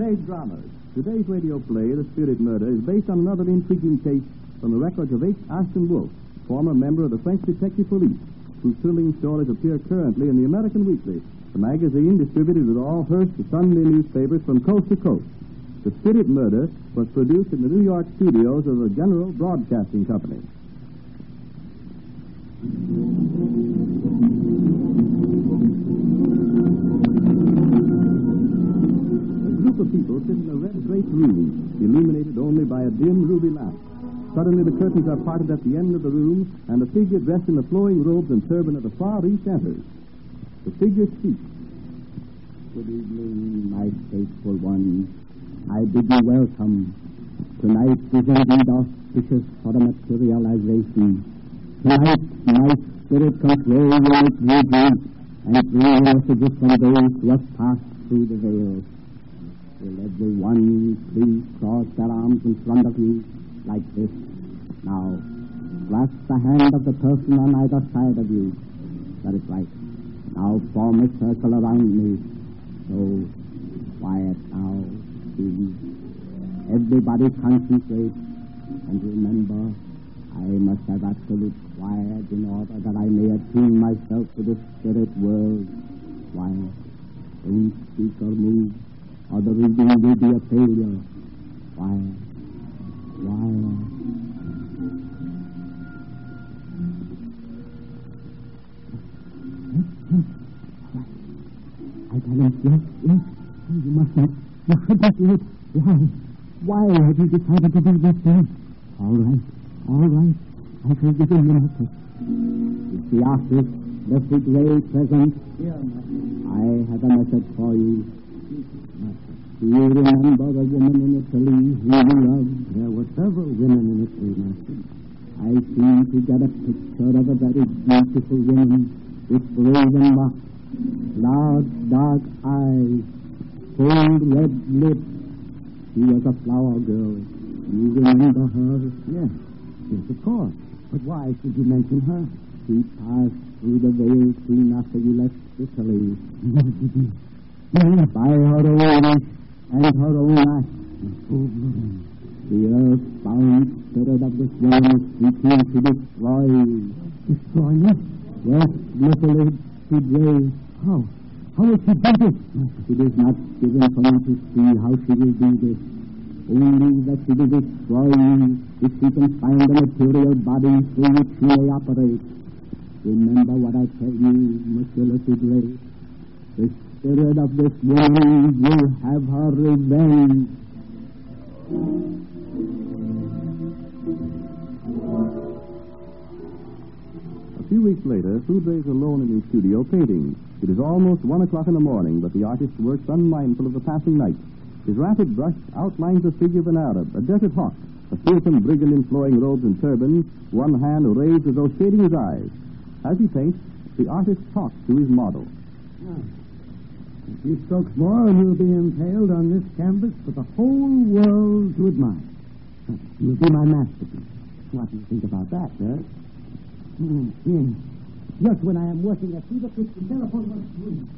Today's dramas. Today's radio play, The Spirit Murder, is based on another intriguing case from the records of H. Ashton Wolf, former member of the French Detective Police, whose thrilling stories appear currently in the American Weekly, the magazine distributed with all Hearst Sunday newspapers from coast to coast. The Spirit Murder was produced in the New York studios of the General Broadcasting Company. Of people sit in a red-draped room, illuminated only by a dim ruby lamp. Suddenly the curtains are parted at the end of the room, and a figure dressed in the flowing robes and turban at the far east enters. The figure speaks. Good evening, my faithful ones. I bid you welcome. Tonight is indeed auspicious for the materialization. Tonight my spirit controls its regions and bring messages from those who have passed through the veil. Will every one please cross their arms in front of you like this? Now, grasp the hand of the person on either side of you. That is right. Now form a circle around me. So, quiet now, please. Everybody concentrate. And remember, I must have absolute quiet in order that I may attune myself to the spirit world. Quiet. Don't speak or move, or the reading will be a failure. Quiet. I tell him, yes. You must not. You had to do it. Why have you decided to do this thing? All right. I shall give him the message. It's the artist, the Figray present. Here, I have a message for you. Do you remember the woman in Italy who you loved? There were several women in Italy, Master. I seem to get a picture of a very beautiful woman with brazen locks, large dark eyes, cold red lips. She was a flower girl. You remember her? Yes, of course. But why should you mention her? She passed through the veil soon after you left Italy. By her own and her own act. The earth-bound spirit of this woman is seeking to destroy you. Destroy me? Yes, little Figray. How? How will she do this? It is not given for me to see how she will do this. Only that she will destroy you if she can find the material body through which she may operate. Remember what I tell you, Monsieur Figray. The spirit of this woman will have her revenge. A few weeks later, Figray is alone in his studio painting. It is almost 1 o'clock in the morning, but the artist works unmindful of the passing night. His rapid brush outlines the figure of an Arab, a desert hawk, a fearsome brigand in flowing robes and turban, one hand raised as though shading his eyes. As he paints, the artist talks to his model. A few strokes more and you'll be impaled on this canvas for the whole world to admire. You'll be my masterpiece. What do you think about that, sir? Yes. Just when I am working a fever pitch, the telephone must ring.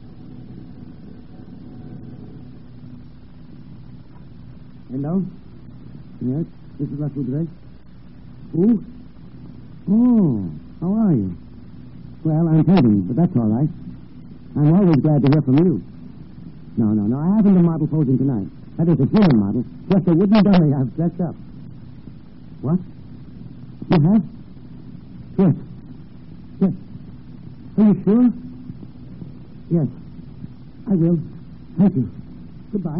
Hello? Yes, this is La Figray. Who? Oh, how are you? Well, I'm painting, but that's all right. I'm always glad to hear from you. No. I haven't a model posing tonight. That is a human model. Just a wooden dummy I've dressed up. What? You have? Yes. Are you sure? Yes. I will. Thank you. Goodbye.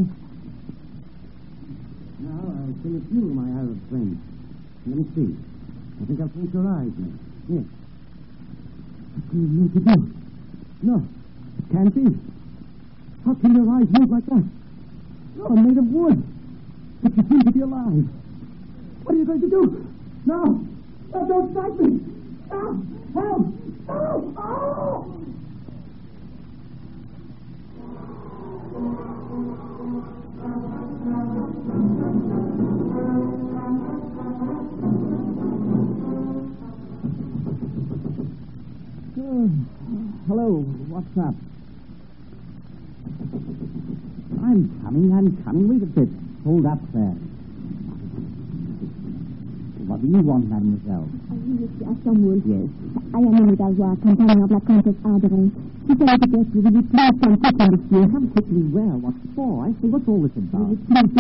Now, I'll finish you, my Arab friend. Let me see. I think I'll paint your eyes now. Yes. What do you mean to do? No. It can't be. How can your eyes move like that? You're made of wood. But you seem to be alive. What are you going to do? No, don't strike me. No, help. No. Oh! Hello, what's up? I'm coming. Wait a bit. Hold up there. What do you want, mademoiselle? Monsieur Astomwood. Yes. I am Marie Dallois, companion of la Comtesse Ardering. She said I could get you. Will you please come quickly, monsieur? Come quickly where? What for? I say, what's all this about?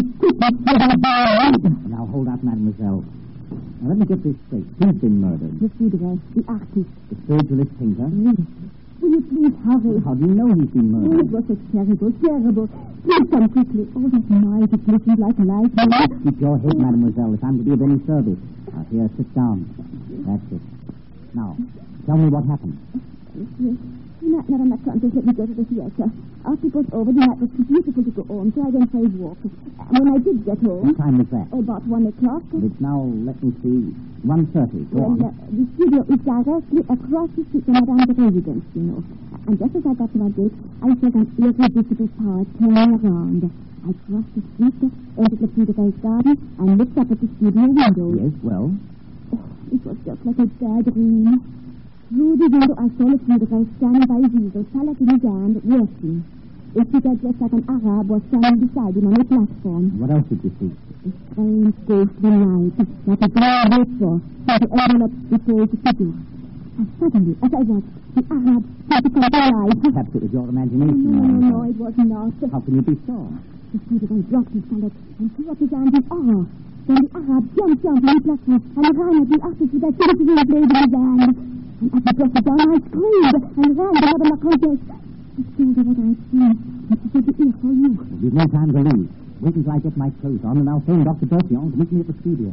Now, hold up, mademoiselle. Now, let me get this straight. Who's been murdered? The Fidres, the artist. The spiritualist painter? Yes. Will you please hurry? How do you know he's been Oh, murdered? it was so terrible. Please come quickly. Oh, that night, it glistened like light. Keep your head, mademoiselle, if I'm to be of any service. Now, here, sit down. That's it. Now, tell me what happened. Yes. Madame la Comtesse let me go to the theatre. After it was over, the night was too beautiful to go on, so I went for a walk. And when I did get home... What time was that? Oh, about 1 o'clock. It's now, let me see, 1:30. Go on. The studio is directly across the street from Madame's residence, you know. And just as I got to my gate, I felt an irresistible power turning around. I crossed the street, entered the Fidres garden, and looked up at the studio window. Yes, well? Oh, it was just like a bad dream. Through the window, I saw the Fidres standing by his easel, salad in his hand, working. A figure dressed like an Arab was standing beside him on the platform. What else did you see? A strange, ghostly light, like a grey vapor, seemed to envelop the pale figure. And suddenly, as I watched, the Arab seemed to come to life. Perhaps it was your imagination. No, it was not. How can you be sure? The Fidres dropped his salad and threw up his hand in awe. Then the Arab jumped down from the platform and ran at the artist with a glittering blade in his hand. And as he dropped it down, I screamed and ran to Madame la Comtesse. I told her what I had seen, and she said to ear for you. We've no time to lose. Wait until I get my clothes on, and I'll phone Dr. Bertillon to meet me at the studio.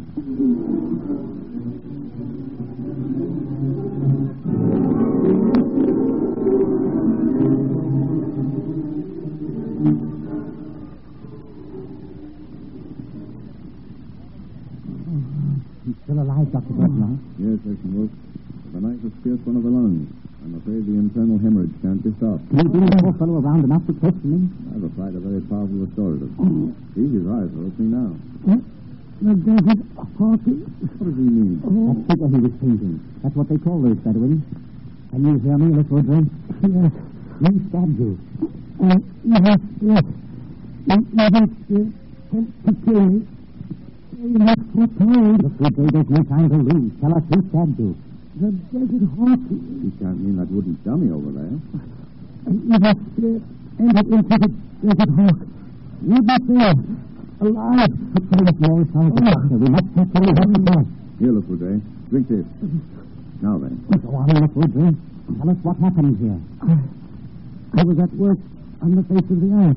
He's still alive, Dr. Bertillon? Yes, Wolf. The knife has pierced one of the lungs. I'm afraid the internal hemorrhage can't be stopped. Can you bring the poor fellow around enough to question him? I've applied a very powerful restorative. He's his eyes are opening now. What does What does he mean? That figure he was painting. That's what they call those Bedouins. Can you hear me, Miss Woodring? Yes. He stabbed you. Yes. You didn't kill me. That's what told. Look, Woodring, there's no time to lose. Tell us who stabbed you. The desert hawk. He can't mean that wooden dummy over there. You must entered into the desert hawk. Wouldn't there. Alive. Please, no, Doctor. We must have to help. Here, Lafoudet. Drink this. Now then. Go on, Lafoudet. Tell us what happened here. I was at work on the face of the earth.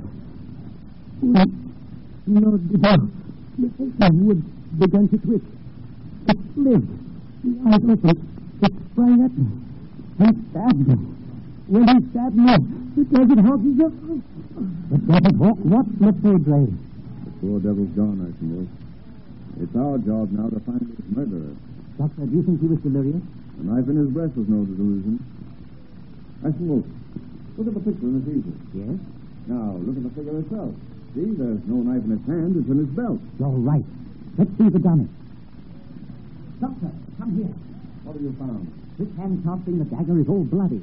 The wood began to twitch. It lived. The eyes opened. It sprang at me and stabbed me. When he stabbed me, the desert hawk is up. The desert hawk? What, Lafoudet? The poor devil's gone, Wolf. It's our job now to find his murderer. Doctor, do you think he was delirious? The knife in his breast was no delusion. Wolf, look at the picture in his easel. Yes? Now, look at the figure itself. See, there's no knife in his hand. It's in his belt. You're right. Let's see the dummy. Doctor, come here. What have you found? This hand clasping the dagger is all bloody.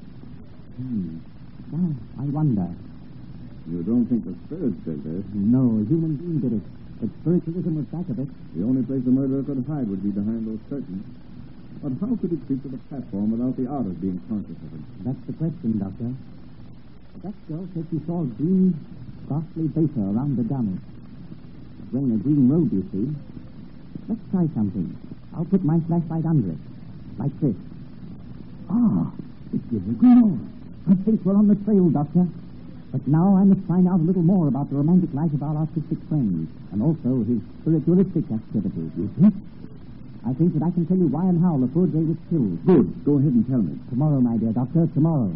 Now, I wonder. You don't think the spirits did this? No, a human being did it. But spiritualism was back of it. The only place the murderer could hide would be behind those curtains. But how could he creep to the platform without the artist being conscious of it? That's the question, Doctor. That girl said she saw a green, ghastly vapor around the dummy. It's wearing a green robe, you see. Let's try something. I'll put my flashlight under it. Like this. It gives a glow. I think we're on the trail, Doctor. But now I must find out a little more about the romantic life of our artistic friend, and also his spiritualistic activities. You think? I think that I can tell you why and how Lafoudet was killed. Good. Go ahead and tell me. Tomorrow, my dear Doctor, tomorrow.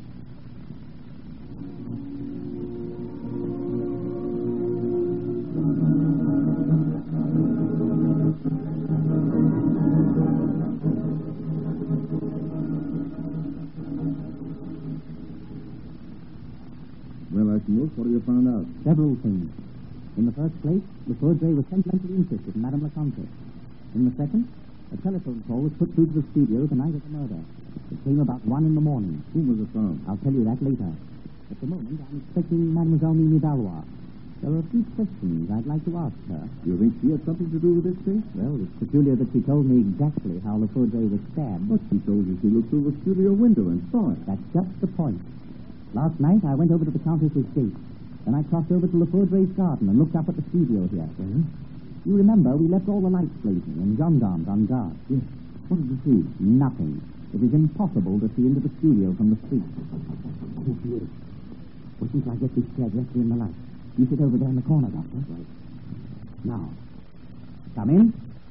Well, what have you found out? Several things. In the first place, Lafoudet was sentimentally interested in Madame la Comtesse. In the second, a telephone call was put through to the studio the night of the murder. It came about 1 in the morning. Whom was it from? I'll tell you that later. At the moment, I'm expecting Mademoiselle Mimi Valois. There are a few questions I'd like to ask her. You think she had something to do with this case? Well, it's peculiar that she told me exactly how Lafoudre was stabbed. But she told you she looked through the studio window and saw it. That's just the point. Last night, I went over to the Countess's gate. Then I crossed over to Lafoudre's garden and looked up at the studio here. You remember, we left all the lights blazing and gendarmes on guard. Yes. What did you see? Nothing. It is impossible to see into the studio from the street. Oh, dear. Well, since I get this chair directly in the light, you sit over there in the corner, Doctor. Right. Now, come in.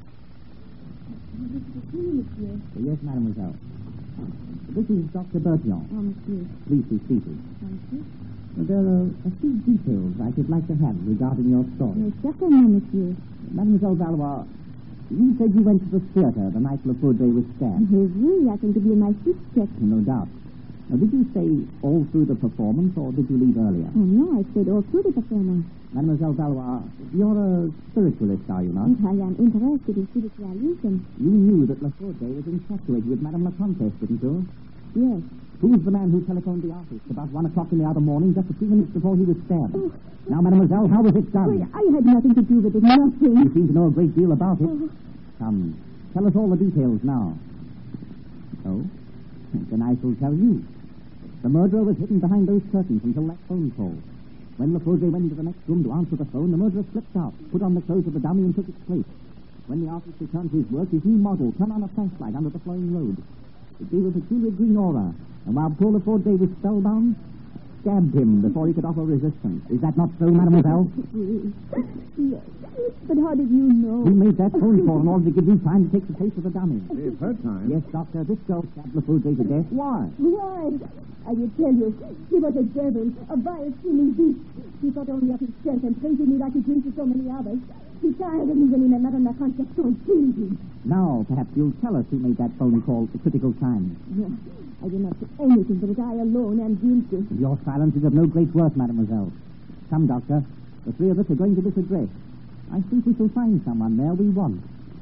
Monsieur. Yes, mademoiselle. This is Dr. Bertillon. Oh, monsieur. Please be seated. Thank you. There are a few details I should like to have regarding your story. Mais certainement, monsieur. Mademoiselle Valois, you said you went to the theater the night Lafoudre was stabbed. Oui, I can give you my fifth check. No doubt. Now, did you stay all through the performance, or did you leave earlier? Oh, no, I stayed all through the performance. Mademoiselle Valois, you're a spiritualist, are you not? I am interested in spiritualism. You knew that Lafoudre was infatuated with Madame la Comtesse, didn't you? Yes. Who was the man who telephoned the office about 1 o'clock in the other morning, just a few minutes before he was stabbed? Oh. Now, mademoiselle, how was it done? I had nothing to do with it, nothing. You seem to know a great deal about it. Oh. Come, tell us all the details now. Oh? Then I shall tell you. The murderer was hidden behind those curtains until that phone call. When Lafoudre went into the next room to answer the phone, the murderer slipped out, put on the clothes of the dummy, and took its place. When the artist returned to his work, his new model turned on a flashlight under the flowing road. It gave a peculiar green aura, and while poor Lafoudre was spellbound, stabbed him before he could offer resistance. Is that not so, mademoiselle? Yes. But how did you know? He made that phone call in order to give you time to take the place of the dummy. It's her time. Yes, doctor, this girl stabbed Lafoudre to death. Why? Why? I will tell you. He was a devil, a vile, scheming beast. He thought only of himself and treated me like he treated so many others. He died and even in Madame la Conception killed him. Now, perhaps you'll tell us who made that phone call at the critical time. No, I did not say anything, but I alone am guilty. Your silence is of no great worth, mademoiselle. Come, doctor. The three of us are going to this address. I think we shall find someone there we want.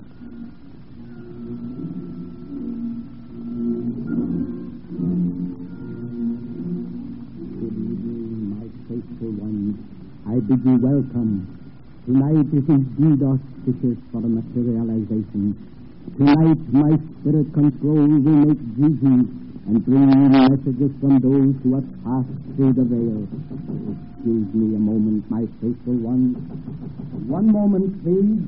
Good evening, my faithful ones. I bid you welcome. Tonight is indeed auspicious for a materialization. Tonight my spirit control will make duty and bring you messages from those who have passed through the veil. Excuse me a moment, my faithful ones. One moment, please.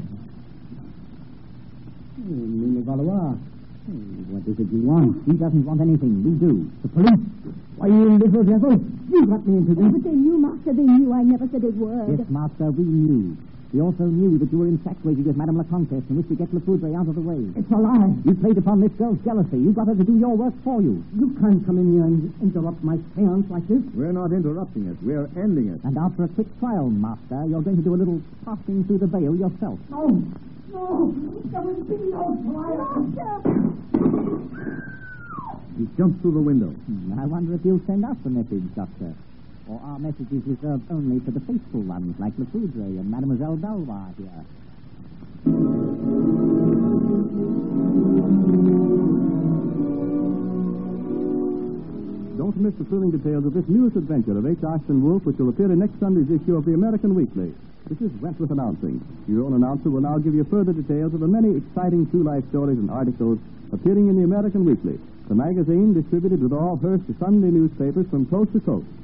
Mimi Valois. What is it you want? He doesn't want anything. We do. The police. Why, you little devil. You got me into this. But they knew, Master, they knew. I never said a word. Yes, master, we knew. We also knew that you were infatuated with Madame la Comtesse and wished to get Lafoudre out of the way. It's a lie. You played upon this girl's jealousy. You got her to do your work for you. You can't come in here and interrupt my seance like this. We're not interrupting it. We're ending it. And after a quick trial, master, you're going to do a little passing through the veil yourself. No, no, there will be no trial. He jumped through the window. I wonder if you'll send us a message, doctor. Or our message is reserved only for the faithful ones like Lafoudre and Mademoiselle Valois here. Don't miss the thrilling details of this newest adventure of H. Ashton Wolf, which will appear in next Sunday's issue of the American Weekly. This is Wentworth announcing. Your own announcer will now give you further details of the many exciting true life stories and articles appearing in the American Weekly, the magazine distributed with all Hearst Sunday newspapers from coast to coast.